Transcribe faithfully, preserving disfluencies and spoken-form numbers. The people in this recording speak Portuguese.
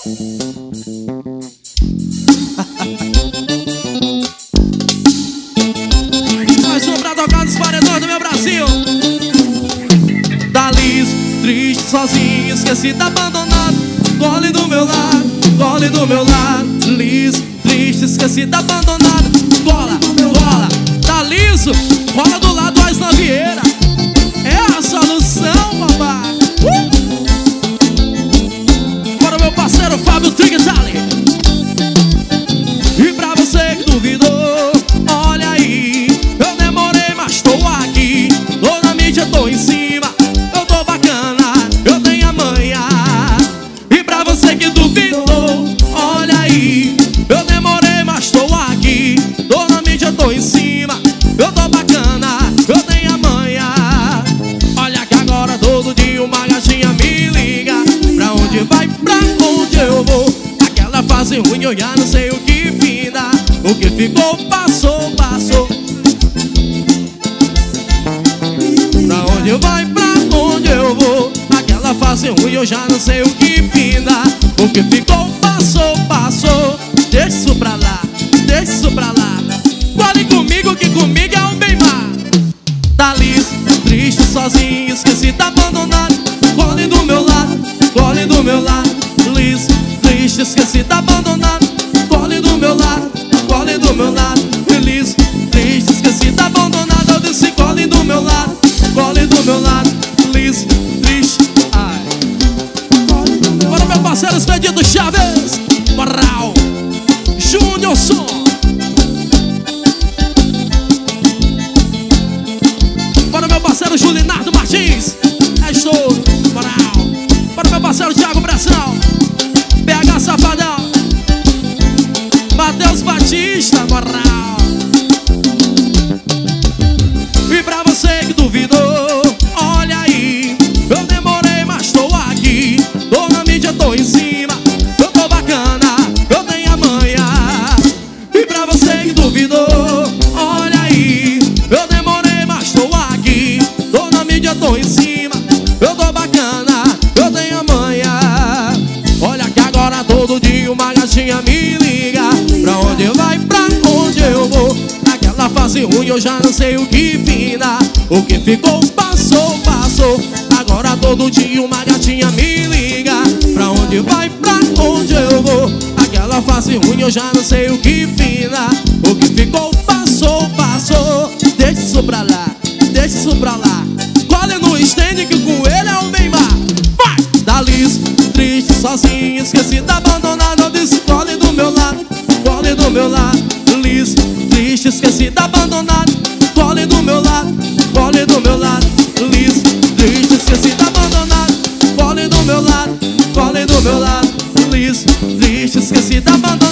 Mais um pra tocar nos paredões do meu Brasil. Da Liz, triste, sozinho, esquecido, abandonado. Gole do meu lado, gole do meu lado. Liz, triste, esquecido, abandonado. Gola, gola, tá liso, rola do lado as Vieira. É a solução, papai. uh! Para o meu parceiro Fábio Trigitali. E pra você que duvidou, olha aí, eu demorei, mas tô aqui. Tô na mídia, tô em cima, eu tô bacana, eu tenho a manha. E pra você que duvidou, olha aí, eu demorei, mas tô aqui. Tô na mídia, tô em cima, eu tô bacana, eu tenho a manha. Olha que agora todo dia uma gatinha me liga. Pra onde vai, pra onde eu vou? Aquela fase ruim eu já não sei o que finda. O que ficou, passou, passou. Pra onde vai, pra onde eu vou? Aquela fase ruim eu já não sei o que finda. O que ficou, passou, passou. Deixa isso pra lá, deixa isso pra lá. Fale comigo que comigo é um bem-mar. Tá liso, triste, sozinho, esquecido, abandonado. Gole do meu lado, gole do meu lado. Liso, triste, esquecido, abandonado. Gole do meu lado, gole do meu lado. Liso, triste, esquecido, abandonado. Eu disse gole do meu lado, gole do meu lado. Liso, triste, ai. Bora meu parceiro Expedito Chaves, moral, Júnior Som. Para meu parceiro Julinardo Martins, é estouro, moral. Para meu parceiro Thiago Bressão, B H Safadão, Matheus Batista, moral. E pra você que duvidou, olha aí, eu demorei, mas tô aqui. Tô na mídia, tô em cima, eu tô bacana, eu tenho a manha. E pra você que duvidou, olha aí, eu demorei, mas tô aqui. Tô na mídia, tô em cima, eu tô bacana, eu tenho a manha. Olha que agora todo dia uma gatinha me liga. Pra onde vai, pra onde eu vou? Aquela fase ruim eu já não sei o que finda. O que ficou, passou, passou. Agora todo dia uma gatinha me liga. Pra onde vai, pra onde eu vou? Aquela fase ruim eu já não sei o que finda. O que ficou, passou, passou. Deixa isso pra lá, deixa isso pra lá. Colhe no stand que com ele é o Neymar. Vai! Tá liso, triste, sozinho, esquecido, abandonado. Eu disse colhe do meu lado, colhe do meu lado. Liso, triste, esquecido, abandonado. Colhe do meu lado, colhe do meu lado. Liso, triste, esquecido, abandonado. Colhe do meu lado, colhe do meu lado. Liso, triste, esquecido, abandonado.